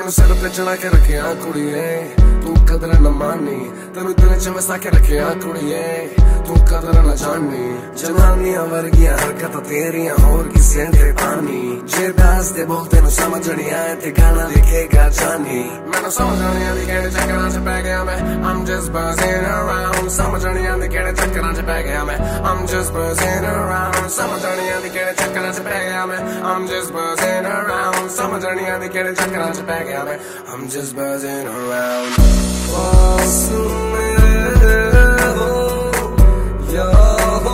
तेनू सिर ते चढ़ा के रखिया कुड़िए, तू कदर न मानी, तेनू दिल च वसा के रखिया कुड़िए, तू कदर न जानी। जनानियां वर्गियां हरकत तेरियां होर किसे ते तानी, जे दास दे बोल तेनू समझ नहीं आए ते गाना लिखेगा जानी। मैनू समझ नहीं आंदी केड़े चक्करां च पै गया मैं, I'm just buzzing around। समझ नहीं आंदी केड़े चक्करां च पै गया मैं, I'm just buzzing around। समझ नहीं आंदी केड़े चक्करां च पै गया मैं, I'm just buzzing around। समझ नहीं आंदी केड़े चक्करां च पै गया मैं, I'm just buzzing around। ओ सुन मेरे हो या हो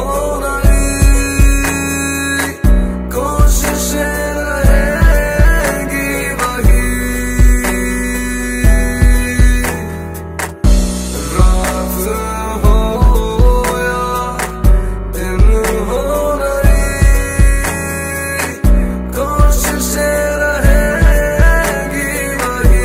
नहीं, कोशिशें रहेंगी वही, रात हो या दिन हो नहीं, कोशिशें रहेंगी वही।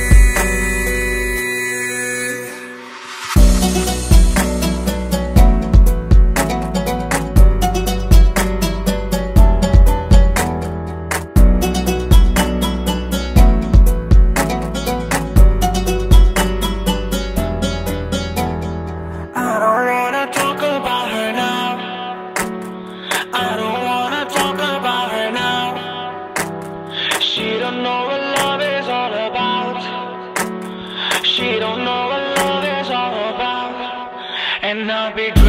I don't wanna talk about her now. I don't wanna talk about her now. She don't know what love is all about. She don't know what love is all about. And I'll be